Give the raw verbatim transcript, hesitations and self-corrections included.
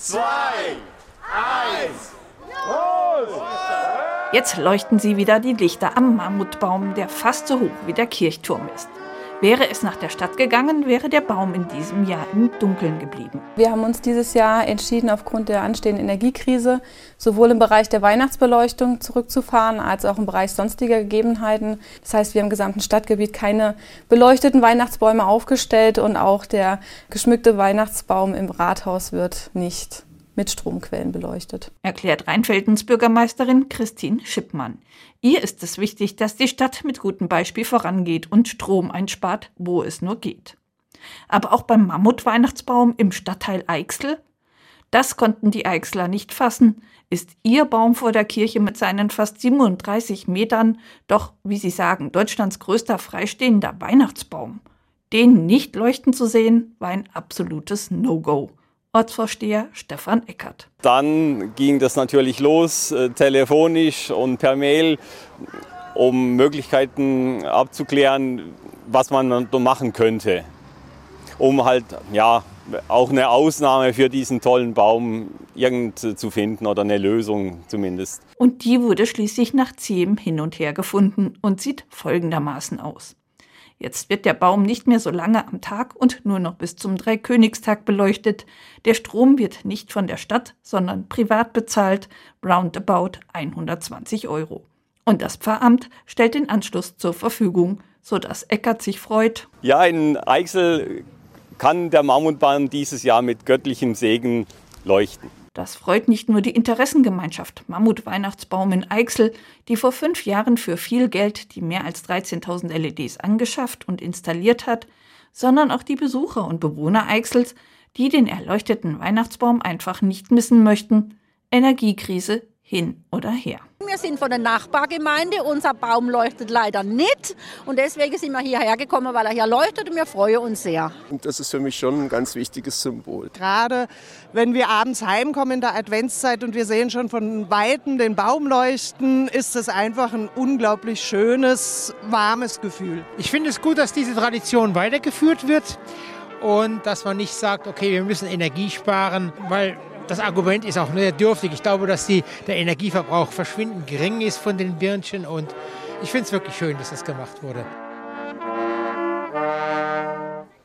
zwei, eins, los! Jetzt leuchten sie wieder die Lichter am Mammutbaum, der fast so hoch wie der Kirchturm ist. Wäre es nach der Stadt gegangen, wäre der Baum in diesem Jahr im Dunkeln geblieben. Wir haben uns dieses Jahr entschieden, aufgrund der anstehenden Energiekrise sowohl im Bereich der Weihnachtsbeleuchtung zurückzufahren, als auch im Bereich sonstiger Gegebenheiten. Das heißt, wir haben im gesamten Stadtgebiet keine beleuchteten Weihnachtsbäume aufgestellt und auch der geschmückte Weihnachtsbaum im Rathaus wird nicht mit Stromquellen beleuchtet. Erklärt Rheinfeldens Bürgermeisterin Christine Schippmann. Ihr ist es wichtig, dass die Stadt mit gutem Beispiel vorangeht und Strom einspart, wo es nur geht. Aber auch beim Mammut-Weihnachtsbaum im Stadtteil Eichsel? Das konnten die Eichsler nicht fassen. Ist ihr Baum vor der Kirche mit seinen fast siebenunddreißig Metern doch, wie sie sagen, Deutschlands größter freistehender Weihnachtsbaum? Den nicht leuchten zu sehen, war ein absolutes No-Go. Ortsvorsteher Stefan Eckert. Dann ging das natürlich los, äh, telefonisch und per Mail, um Möglichkeiten abzuklären, was man da machen könnte, um halt ja auch eine Ausnahme für diesen tollen Baum irgend zu finden oder eine Lösung zumindest. Und die wurde schließlich nach zähem Hin und Her gefunden und sieht folgendermaßen aus. Jetzt wird der Baum nicht mehr so lange am Tag und nur noch bis zum Dreikönigstag beleuchtet. Der Strom wird nicht von der Stadt, sondern privat bezahlt, roundabout hundertzwanzig Euro. Und das Pfarramt stellt den Anschluss zur Verfügung, sodass Eckert sich freut. Ja, in Eichsel kann der Mammutbaum dieses Jahr mit göttlichem Segen leuchten. Das freut nicht nur die Interessengemeinschaft Mammut-Weihnachtsbaum in Eichsel, die vor fünf Jahren für viel Geld die mehr als dreizehntausend L E Ds angeschafft und installiert hat, sondern auch die Besucher und Bewohner Eichsels, die den erleuchteten Weihnachtsbaum einfach nicht missen möchten. Energiekrise hin oder her. Wir sind von der Nachbargemeinde, unser Baum leuchtet leider nicht und deswegen sind wir hierher gekommen, weil er hier leuchtet und wir freuen uns sehr. Und das ist für mich schon ein ganz wichtiges Symbol. Gerade wenn wir abends heimkommen in der Adventszeit und wir sehen schon von Weitem den Baum leuchten, ist es einfach ein unglaublich schönes, warmes Gefühl. Ich finde es gut, dass diese Tradition weitergeführt wird und dass man nicht sagt, okay, wir müssen Energie sparen, weil das Argument ist auch sehr dürftig. Ich glaube, dass die, der Energieverbrauch verschwindend gering ist von den Birnchen und ich finde es wirklich schön, dass das gemacht wurde.